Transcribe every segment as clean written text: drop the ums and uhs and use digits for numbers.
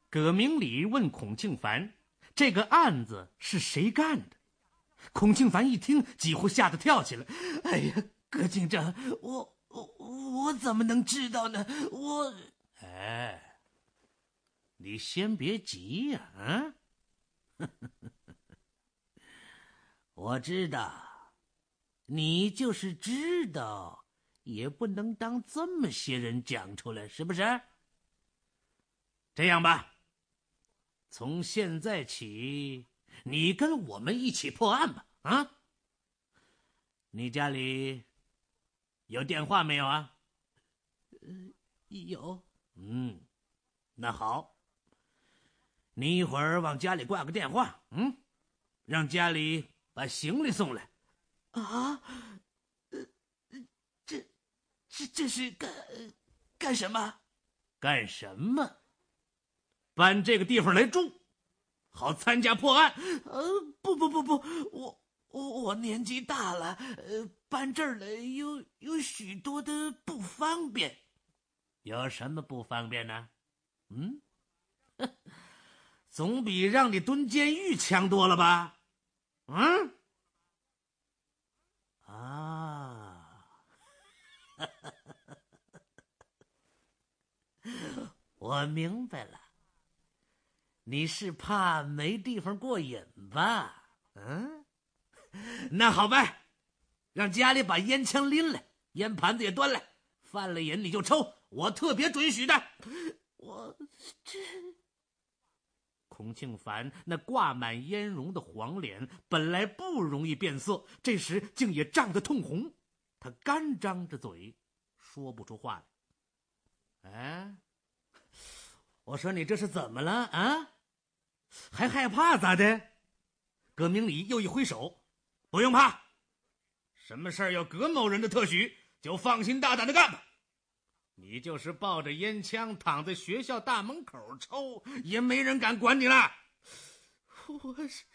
葛明礼问孔庆凡，这个案子是谁干的？孔庆凡一听，几乎吓得跳起来。 哎呀，葛警长，我怎么能知道呢？ 哎，你先别急呀，我知道，你就是知道，也不能当这么些人讲出来，是不是？这样吧，从现在起，你跟我们一起破案吧，啊？你家里有电话没有啊？ 有。 那好，你一会儿往家里挂个电话，让家里把行李送来。 啊，这是干什么？ 干什么？搬这个地方来住，好参加破案。 不，我年纪大了，搬这儿来有许多的不方便。 有什么不方便呢？总比让你蹲监狱强多了吧？我明白了，你是怕没地方过瘾吧？那好吧，让家里把烟枪拎来，烟盘子也端来，犯了瘾你就抽，我特别准许的。孔庆凡那挂满烟蓉的黄脸本来不容易变色，这时竟也涨得通红，他干张着嘴，说不出话来。我说你这是怎么了啊？还害怕咋的？葛明礼又一挥手，不用怕，什么事儿有葛某人的特许，就放心大胆的干吧。你就是抱着烟枪躺在学校大门口抽，也没人敢管你了。 我是……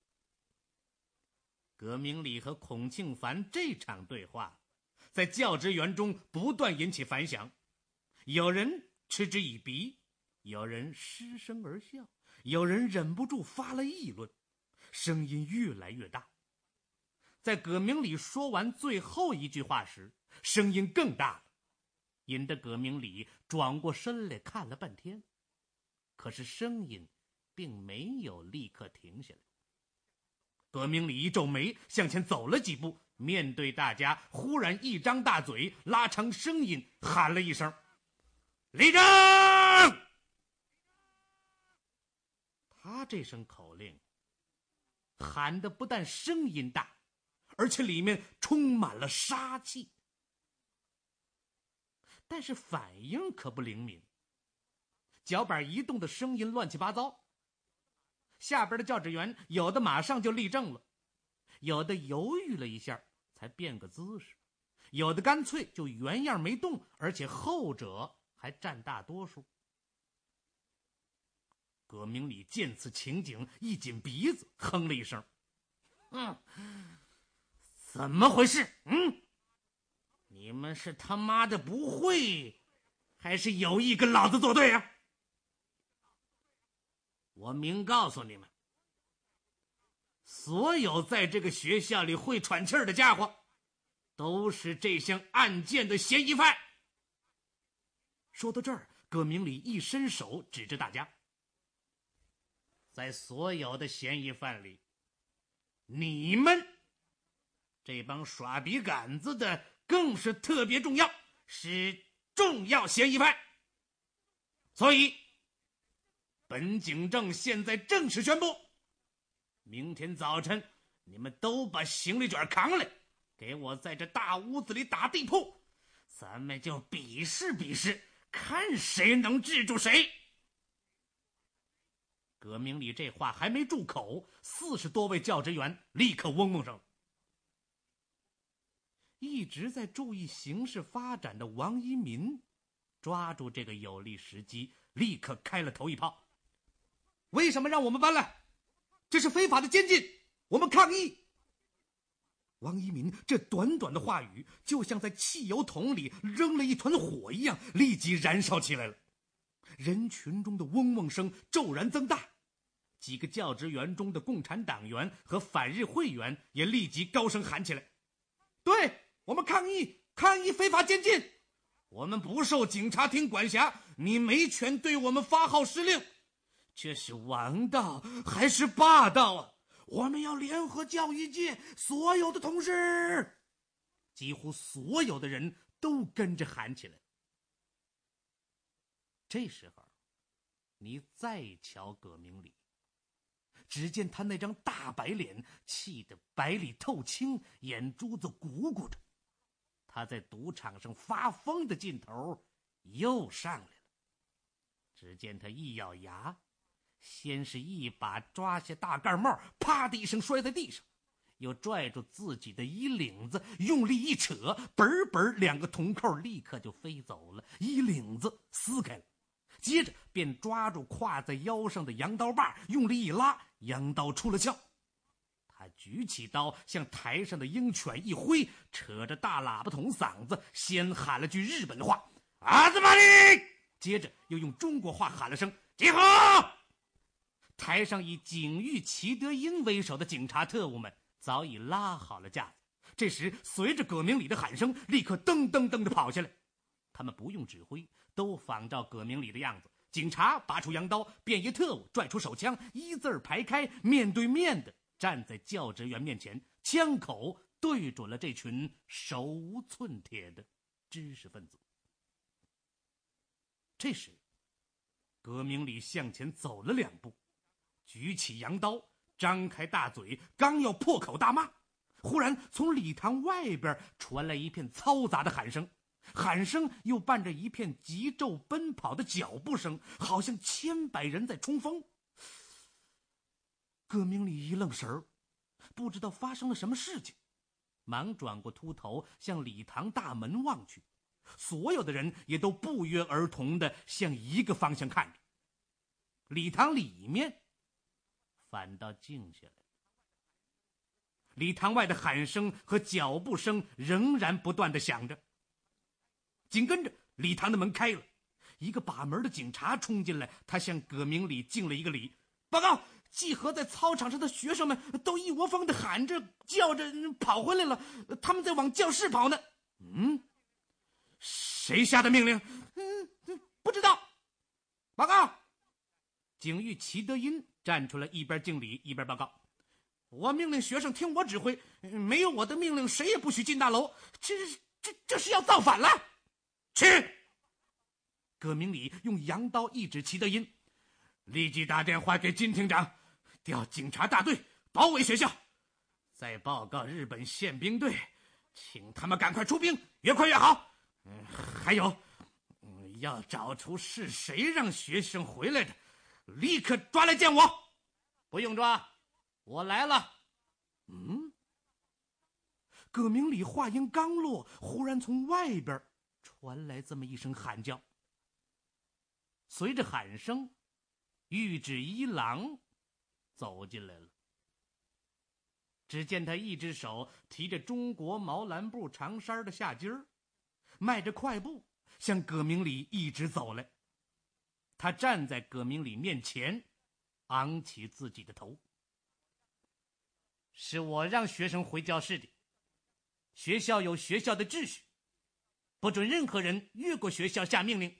葛明礼和孔庆凡这场对话，在教职员中不断引起反响，有人嗤之以鼻，有人失声而笑，有人忍不住发了议论，声音越来越大。在葛明礼说完最后一句话时，声音更大了，引得葛明礼转过身来看了半天，可是声音并没有立刻停下来。葛明礼一皱眉，向前走了几步，面对大家，忽然一张大嘴，拉长声音喊了一声：“立正！”他这声口令喊的不但声音大，而且里面充满了杀气，但是反应可不灵敏，脚板移动的声音乱七八糟。下边的教职员有的马上就立正了，有的犹豫了一下才变个姿势，有的干脆就原样没动，而且后者还占大多数。葛明礼见此情景，一紧鼻子，哼了一声：“怎么回事？你们是他妈的不会，还是有意跟老子作对啊？我明告诉你们，所有在这个学校里会喘气儿的家伙，都是这项案件的嫌疑犯。”说到这儿，葛明礼一伸手指着大家，在所有的嫌疑犯里，你们这帮耍笔杆子的更是特别重要，是重要嫌疑犯。所以本警正现在正式宣布，明天早晨你们都把行李卷扛来，给我在这大屋子里打地铺，咱们就比试比试，看谁能治住谁。葛明礼这话还没住口，40多位教职员立刻嗡嗡上了。一直在注意形势发展的王一民抓住这个有利时机，立刻开了头一炮：“为什么让我们搬来？这是非法的监禁，我们抗议！”王一民这短短的话语，就像在汽油桶里扔了一团火一样，立即燃烧起来了。 人群中的嗡嗡声骤然增大。几个教职员中的共产党员和反日会员也立即高声喊起来：对，我们抗议，抗议非法监禁！我们不受警察厅管辖，你没权对我们发号施令。这是王道还是霸道啊？我们要联合教育界所有的同事。几乎所有的人都跟着喊起来。这时候，你再瞧葛明礼，只见他那张大白脸气得白里透青，眼珠子鼓鼓着。他在赌场上发疯的劲头又上来了。只见他一咬牙，先是一把抓下大盖帽，啪的一声摔在地上，又拽住自己的衣领子，用力一扯，本本两个铜扣立刻就飞走了，衣领子撕开了。接着便抓住挎在腰上的羊刀把，用力一拉，羊刀出了鞘。他举起刀，向台上的鹰犬一挥，扯着大喇叭筒嗓子，先喊了句日本话：阿兹玛尼！接着又用中国话喊了声：集合！台上以警御齐德英为首的警察特务们早已拉好了架子。这时随着葛明礼的喊声，立刻噔噔噔地跑下来。他们不用指挥，都仿照葛明礼的样子。警察拔出羊刀，便衣特务拽出手枪，一字排开，面对面的站在教职员面前，枪口对准了这群手无寸铁的知识分子。这时葛明礼向前走了2步，举起羊刀，张开大嘴，刚要破口大骂，忽然从礼堂外边传来一片嘈杂的喊声，喊声又伴着一片急骤奔跑的脚步声，好像千百人在冲锋。葛明礼一愣神儿，不知道发生了什么事情，忙转过秃头向礼堂大门望去。所有的人也都不约而同地向一个方向看着。礼堂里面反倒静下来，礼堂外的喊声和脚步声仍然不断地响着。紧跟着礼堂的门开了，一个把门的警察冲进来，他向葛明礼敬了一个礼：报告，集合在操场上的学生们都一窝蜂地喊着叫着跑回来了，他们在往教室跑呢。谁下的命令？不知道。报告。警御齐德英站出来，一边敬礼一边报告：我命令学生听我指挥，没有我的命令谁也不许进大楼。这是要造反了。去！葛明礼用羊刀一指齐德英：立即打电话给金厅长，调警察大队包围学校，再报告日本宪兵队，请他们赶快出兵，越快越好。还有，要找出是谁让学生回来的，立刻抓来见我。不用抓，我来了。葛明礼话音刚落，忽然从外边传来这么一声喊叫。随着喊声，玉指一郎走进来了。只见他一只手提着中国毛蓝布长衫的下襟儿，迈着快步向葛明礼一直走来。他站在葛明礼面前，昂起自己的头：是我让学生回教室的，学校有学校的秩序，不准任何人越过学校下命令。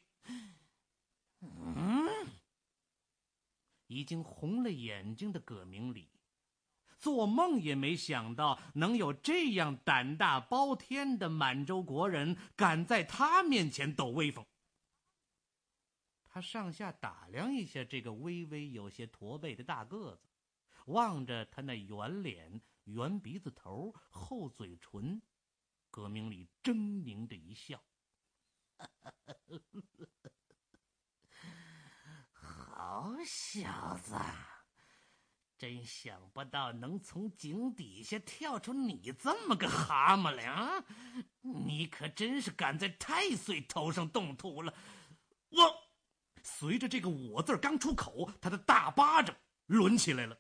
已经红了眼睛的葛明礼做梦也没想到能有这样胆大包天的满洲国人敢在他面前抖威风。他上下打量一下这个微微有些驼背的大个子，望着他那圆脸、圆鼻子头、厚嘴唇，葛明礼狰狞着一笑：好小子，真想不到能从井底下跳出你这么个蛤蟆来啊！你可真是敢在太岁头上动土了。我随着这个我字刚出口，他的大巴掌抡起来了。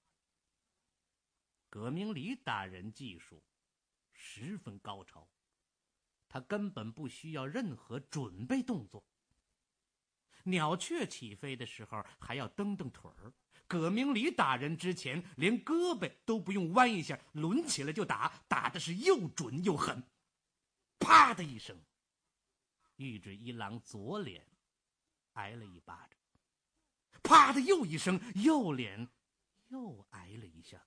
葛明礼打人技术十分高超，他根本不需要任何准备动作。 鸟雀起飞的时候还要蹬蹬腿儿。葛明礼打人之前，连胳膊都不用弯一下，抡起来就打，打的是又准又狠。啪的一声，玉质一郎左脸挨了一巴掌。啪的又一声，右脸又挨了一下。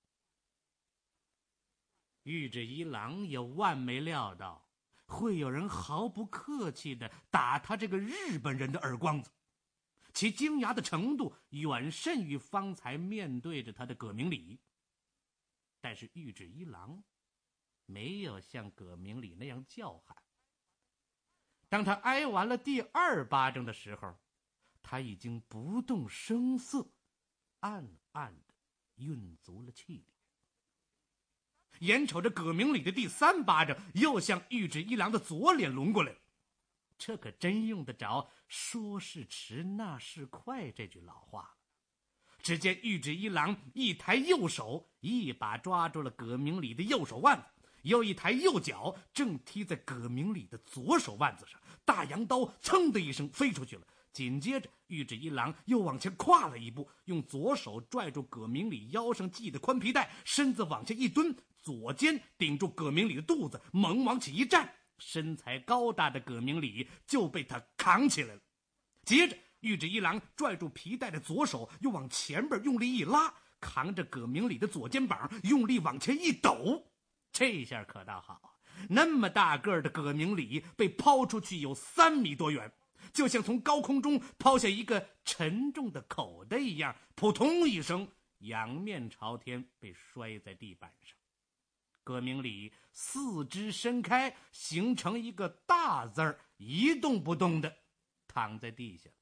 玉质一郎也万没料到会有人毫不客气地打他这个日本人的耳光子，其惊讶的程度远甚于方才面对着他的葛明礼。但是玉质一郎没有像葛明礼那样叫喊。当他挨完了第2巴掌的时候，他已经不动声色，暗暗地运足了气力。眼瞅着葛明礼的第3巴掌又向玉质一郎的左脸抡过来了，这可真用得着说是迟那是快这句老话了。只见玉质一郎一抬右手，一把抓住了葛明礼的右手腕子，又一抬右脚正踢在葛明礼的左手腕子上，大羊刀噌的一声飞出去了。紧接着玉质一郎又往前跨了一步，用左手拽住葛明礼腰上系的宽皮带，身子往下一蹲，左肩顶住葛明礼的肚子，猛往起一站，身材高大的葛明礼就被他扛起来了。接着玉质一郎拽住皮带的左手又往前边用力一拉，扛着葛明礼的左肩膀用力往前一抖。这下可倒好，那么大个的葛明礼被抛出去有3米多远，就像从高空中抛下一个沉重的口袋一样，扑通一声，仰面朝天被摔在地板上。葛明礼四肢伸开，形成一个大字儿，一动不动的躺在地下了。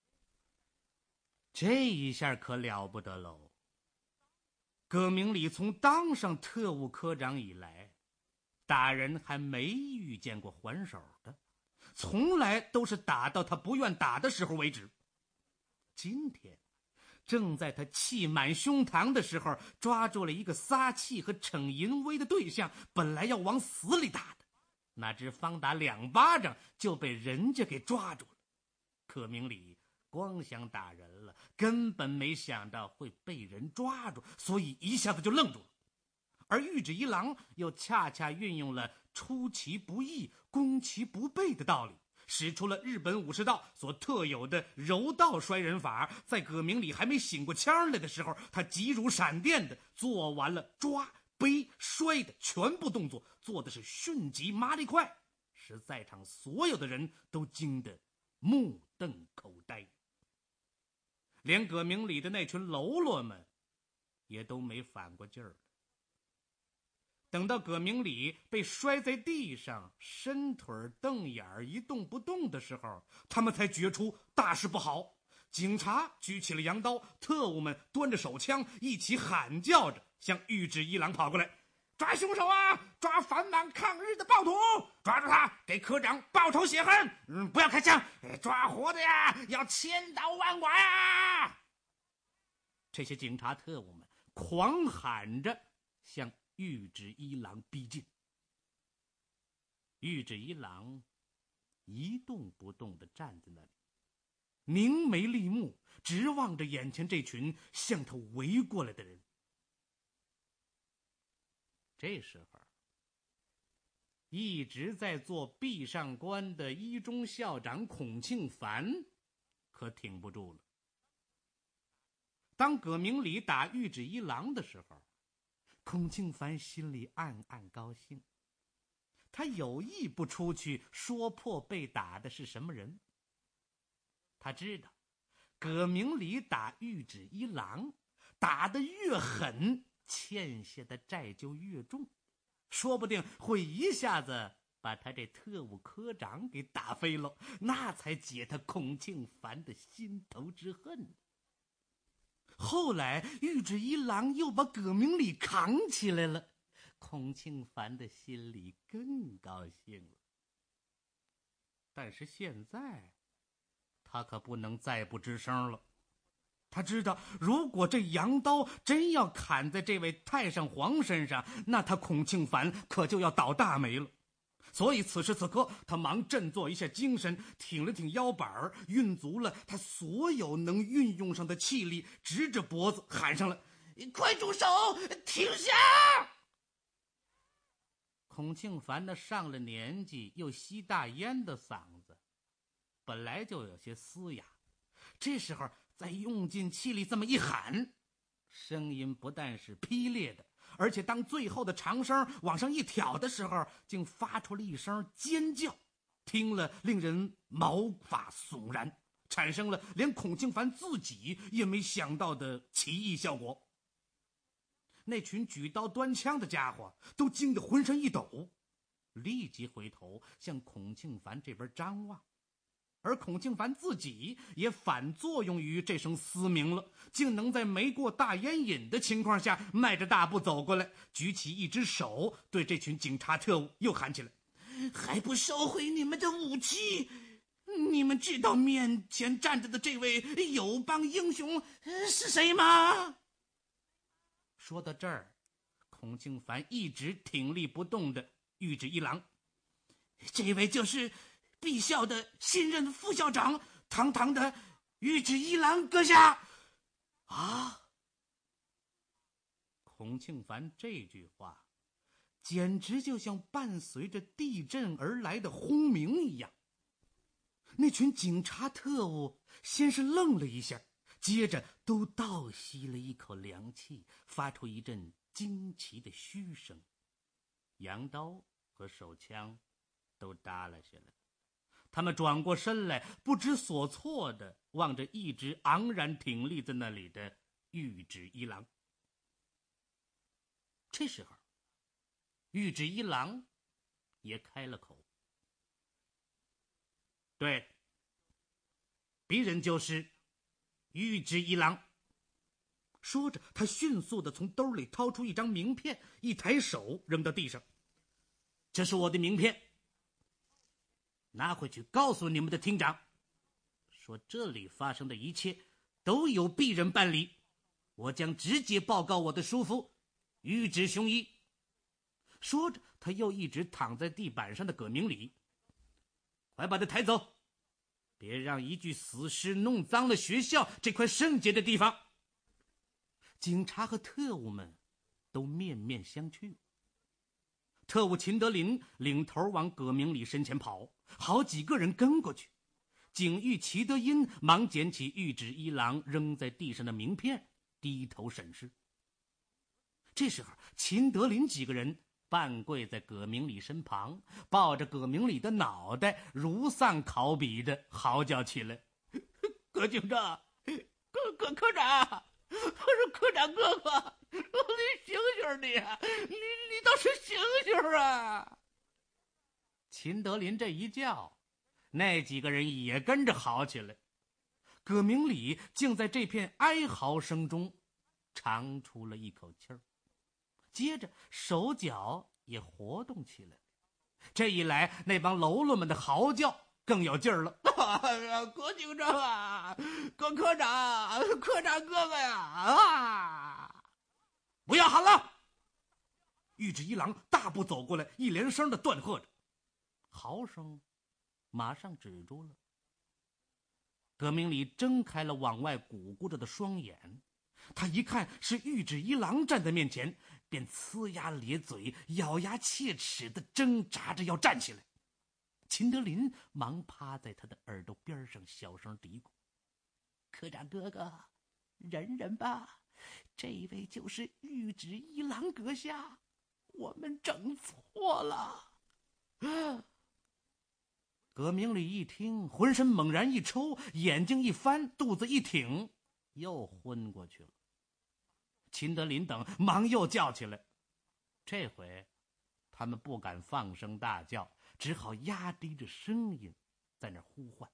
这一下可了不得喽！葛明礼从当上特务科长以来，打人还没遇见过还手的，从来都是打到他不愿打的时候为止。今天正在他气满胸膛的时候，抓住了一个撒气和逞淫威的对象，本来要往死里打的，哪知方打2巴掌就被人家给抓住了。葛明礼光想打人了，根本没想到会被人抓住，所以一下子就愣住了。而玉质一郎又恰恰运用了出其不意攻其不备的道理，使出了日本武士道所特有的柔道摔人法。在葛明礼还没醒过腔来的时候，他急如闪电的做完了抓、背、摔的全部动作，做的是迅疾麻利快，使在场所有的人都惊得目瞪口呆。连葛明礼的那群喽啰们也都没反过劲儿。等到葛明礼被摔在地上，伸腿瞪眼一动不动的时候，他们才觉出大事不好。警察举起了羊刀，特务们端着手枪，一起喊叫着向玉质一郎跑过来：抓凶手啊！抓反满抗日的暴徒！抓住他，给科长报仇雪恨！不要开枪，抓活的呀，要千刀万剐呀！这些警察特务们狂喊着向玉质一郎逼近。玉质一郎一动不动地站在那里，凝眉立目，直望着眼前这群向他围过来的人。这时候，一直在做壁上观的一中校长孔庆凡可挺不住了。当葛明礼打玉质一郎的时候，孔庆凡心里暗暗高兴，他有意不出去说破被打的是什么人。他知道葛明礼打玉质一郎打得越狠，欠下的债就越重，说不定会一下子把他这特务科长给打飞了，那才解他孔庆凡的心头之恨。后来玉质一郎又把葛明礼扛起来了，孔庆凡的心里更高兴了。但是现在他可不能再不吱声了。他知道，如果这羊刀真要砍在这位太上皇身上，那他孔庆凡可就要倒大霉了。 所以此时此刻，他忙振作一下精神，挺了挺腰板，运足了他所有能运用上的气力，直着脖子喊上了：“ 快住手！停下！” 孔庆凡那上了年纪又吸大烟的嗓子，本来就有些嘶哑，这时候再用尽气力这么一喊，声音不但是劈裂的，而且当最后的长声往上一挑的时候，竟发出了一声尖叫，听了令人毛发悚然，产生了连孔庆凡自己也没想到的奇异效果。那群举刀端枪的家伙都惊得浑身一抖，立即回头向孔庆凡这边张望，而孔庆凡自己也反作用于这声嘶鸣了，竟能在没过大烟瘾的情况下迈着大步走过来，举起一只手对这群警察特务又喊起来：“ 还不收回你们的武器！你们知道面前站着的这位友邦英雄是谁吗？” 说到这儿，孔庆凡一直挺立不动的玉指一郎：“ 这位就是毕校的新任副校长，堂堂的玉指一郎阁下。” 啊！孔庆凡这句话简直就像伴随着地震而来的轰鸣一样。那群警察特务先是愣了一下，接着都倒吸了一口凉气，发出一阵惊奇的嘘声，羊刀和手枪都耷拉下来。他们转过身来，不知所措地望着一直昂然挺立在那里的玉指一郎。这时候，玉指一郎也开了口：“对，鄙人就是玉指一郎。”说着，他迅速地从兜里掏出一张名片，一抬手扔到地上：“这是我的名片，拿回去告诉你们的厅长，说这里发生的一切都由鄙人办理，我将直接报告我的叔父玉指雄一。”说着，他又一直躺在地板上的葛明礼：“快把他抬走，别让一具死尸弄脏了学校这块圣洁的地方。”警察和特务们都面面相觑。特务秦德林领头往葛明礼身前跑，好几个人跟过去。警狱齐德音忙捡起玉指一郎扔在地上的名片，低头审视。这时候，秦德林几个人半跪在葛明礼身旁，抱着葛明礼的脑袋，如丧考妣的嚎叫起来：“ 葛警长，科长！我说科长哥哥，你醒醒你倒是醒醒啊！” 秦德林这一叫，那几个人也跟着嚎起来。葛明礼竟在这片哀嚎声中长出了一口气儿，接着手脚也活动起来。这一来，那帮喽啰们的嚎叫更有劲儿了。 葛警长啊，葛科长哥哥呀！啊！ 不要喊了！玉指一郎大步走过来，一连声的断喝着，嚎声马上止住了。葛明礼睁开了往外鼓鼓着的双眼，他一看是玉指一郎站在面前，便呲牙咧嘴、咬牙切齿地挣扎着要站起来。秦德林忙趴在他的耳朵边上小声嘀咕：“ 科长哥哥，忍忍吧，这位就是玉指一郎阁下，我们整错了。” 葛明礼一听，浑身猛然一抽，眼睛一翻，肚子一挺，又昏过去了。秦德林等忙又叫起来，这回他们不敢放声大叫，只好压低着声音在那呼唤。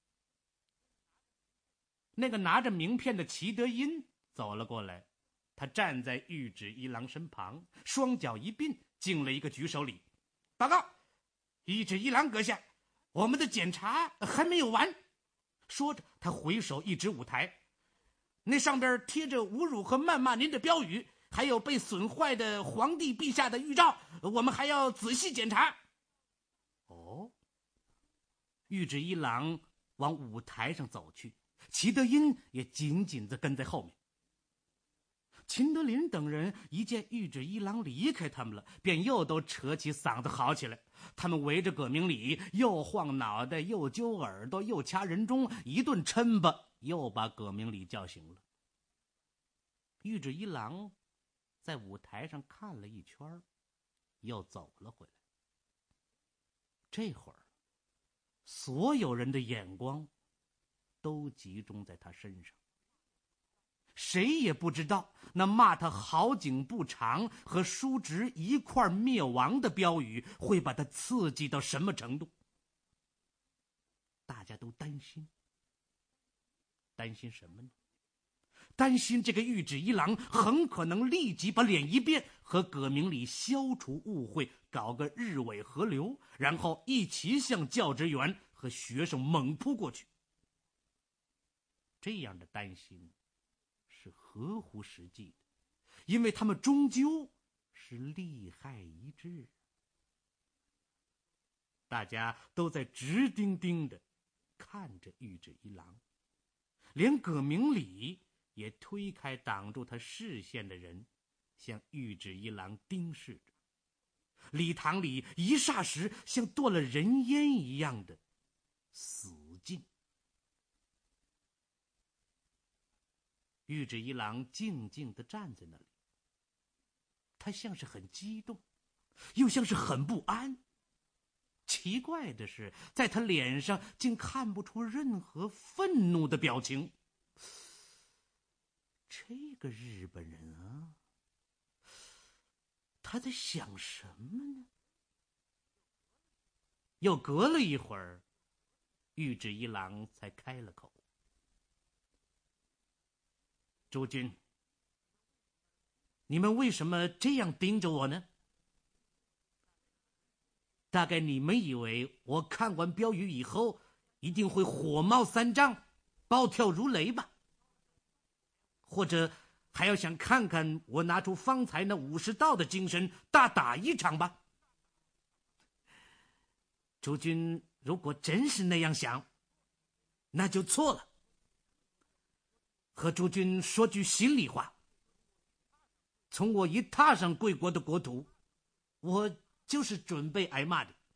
那个拿着名片的齐德音走了过来，他站在玉指一郎身旁，双脚一并，敬了一个举手礼：“报告，玉指一郎阁下，我们的检查还没有完。”说着，他回手一指舞台，那上边贴着侮辱和谩骂您的标语，还有被损坏的皇帝陛下的玉照，我们还要仔细检查。 玉指一郎往舞台上走去，齐德音也紧紧地跟在后面。秦德林等人一见玉指一郎离开他们了，便又都扯起嗓子嚎起来。他们围着葛明礼，又晃脑袋，又揪耳朵，又掐人中，一顿抻吧，又把葛明礼叫醒了。玉指一郎在舞台上看了一圈，又走了回来。这会儿，所有人的眼光都集中在他身上。谁也不知道那骂他好景不长和叔侄一块灭亡的标语会把他刺激到什么程度。大家都担心，担心什么呢？担心这个玉指一郎很可能立即把脸一变，和葛明礼消除误会，搞个日伪合流，然后一起向教职员和学生猛扑过去。这样的担心是合乎实际的，因为他们终究是利害一致。大家都在直盯盯地看着玉指一郎，连葛明礼也推开挡住他视线的人，向玉指一郎盯视着。礼堂里一霎时像剁了人烟一样的死静。玉指一郎静静地站在那里，他像是很激动，又像是很不安。奇怪的是，在他脸上竟看不出任何愤怒的表情。这个日本人啊，他在想什么呢？又隔了一会儿，玉指一郎才开了口：“诸君，你们为什么这样盯着我呢？大概你们以为我看完标语以后一定会火冒三丈，暴跳如雷吧？或者还要想看看我拿出方才那武士道的精神，大打一场吧？诸君如果真是那样想，那就错了。和诸君说句心里话，从我一踏上贵国的国土，我就是准备挨骂的。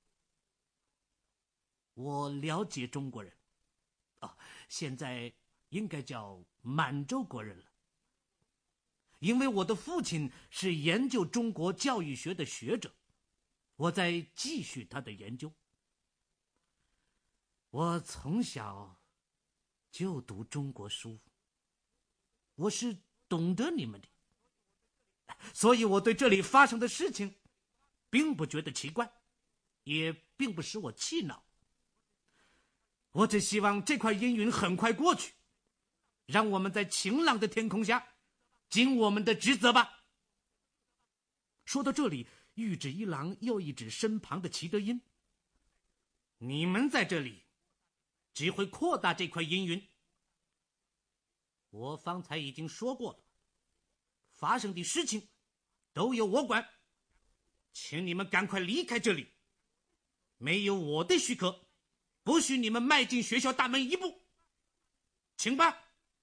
我了解中国人，现在应该叫满洲国人了。因为我的父亲是研究中国教育学的学者，我在继续他的研究。我从小就读中国书，我是懂得你们的，所以我对这里发生的事情并不觉得奇怪，也并不使我气恼。我只希望这块阴云很快过去，让我们在晴朗的天空下尽我们的职责吧。说到这里，玉指一郎又一指身旁的齐德音：你们在这里只会扩大这块阴云。我方才已经说过了，发生的事情都由我管，请你们赶快离开这里。没有我的许可，不许你们迈进学校大门一步，请吧。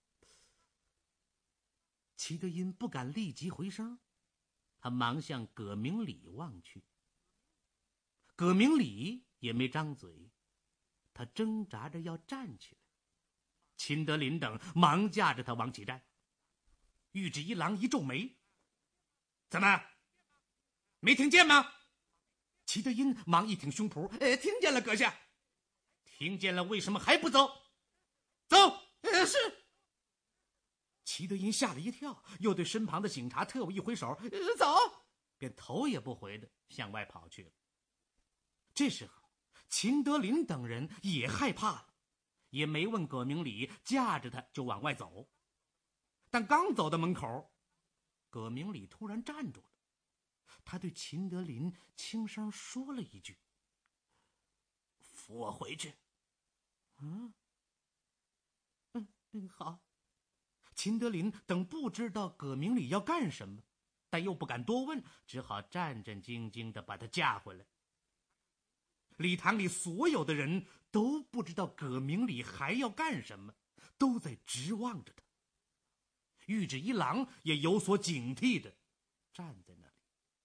齐德音不敢立即回声，他忙向葛明礼望去。葛明礼也没张嘴，他挣扎着要站起来。秦德林等忙架着他往起站。玉指一郎一皱眉：怎么，没听见吗？齐德音忙一挺胸脯：听见了，阁下。听见了，为什么还不走？走！是。齐德音吓了一跳，又对身旁的警察特务一挥手：走！便头也不回的向外跑去了。这时候，秦德林等人也害怕了，也没问葛明礼，架着他就往外走。但刚走到门口，葛明礼突然站住了，他对秦德林轻声说了一句：扶我回去。好。秦德林等不知道葛明礼要干什么，但又不敢多问，只好战战兢兢地把他架回来。 礼堂里所有的人都不知道葛明礼还要干什么，都在直望着他。玉旨一郎也有所警惕地站在那里。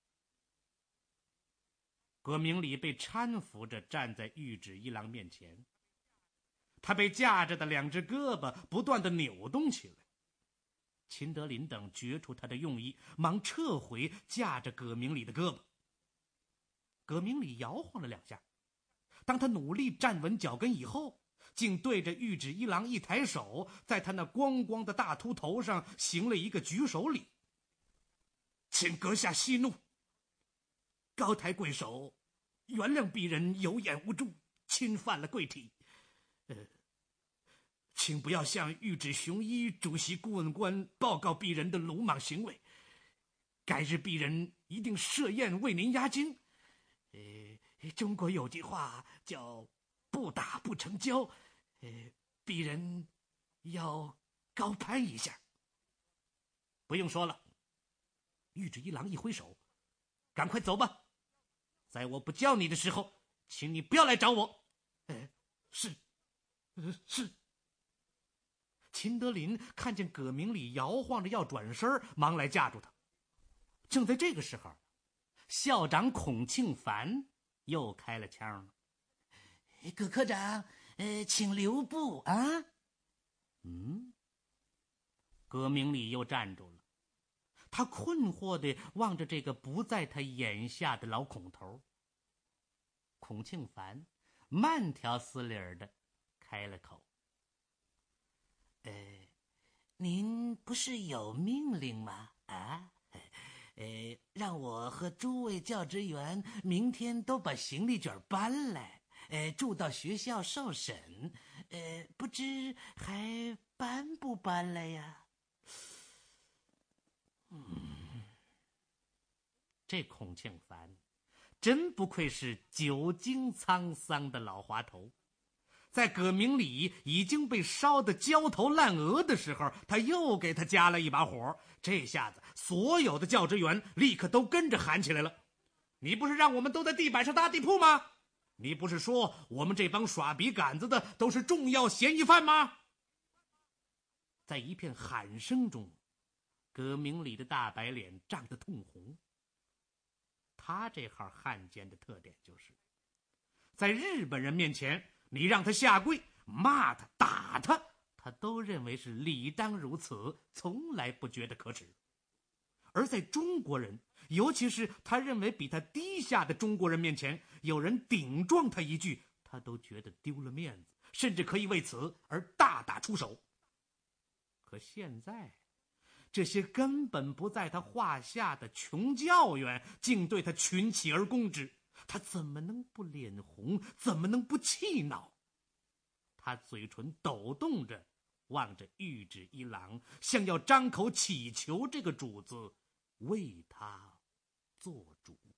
葛明礼被搀扶着站在玉旨一郎面前，他被架着的两只胳膊不断地扭动起来。秦德林等觉出他的用意，忙撤回架着葛明礼的胳膊。葛明礼摇晃了两下，当他努力站稳脚跟以后，竟对着玉旨一郎一抬手，在他那光光的大秃头上行了一个举手礼。请阁下息怒，高抬贵手，原谅鄙人有眼无珠，侵犯了贵体。请不要向玉旨雄一主席顾问官报告鄙人的鲁莽行为，改日鄙人一定设宴为您压惊。中国有句话叫不打不成交，鄙人要高攀一下。不用说了，玉旨一郎一挥手，赶快走吧，在我不叫你的时候，请你不要来找我。是。秦德林看见葛明礼摇晃着要转身，忙来架住他。正在这个时候，校长孔庆凡又开了枪了。 葛科长，请留步啊！ 葛明礼又站住了，他困惑地望着这个不在他眼下的老孔头。孔庆凡慢条斯理地开了口： 您不是有命令吗？让我和诸位教职员明天都把行李卷搬来，住到学校受审，不知还搬不搬来呀？ 这孔庆凡真不愧是久经沧桑的老滑头。在葛明礼已经被烧得焦头烂额的时候，他又给他加了一把火。这下子所有的教职员立刻都跟着喊起来了：你不是让我们都在地板上搭地铺吗？你不是说我们这帮耍笔杆子的都是重要嫌疑犯吗？在一片喊声中，葛明礼的大白脸涨得通红。他这号汉奸的特点就是，在日本人面前，你让他下跪、骂他、打他，他都认为是理当如此，从来不觉得可耻。而在中国人，尤其是他认为比他低下的中国人面前，有人顶撞他一句，他都觉得丢了面子，甚至可以为此而大打出手。可现在，这些根本不在他话下的穷教员竟对他群起而攻之，他怎么能不脸红，怎么能不气恼？他嘴唇抖动着，望着玉旨一郎，像要张口祈求这个主子为他做主。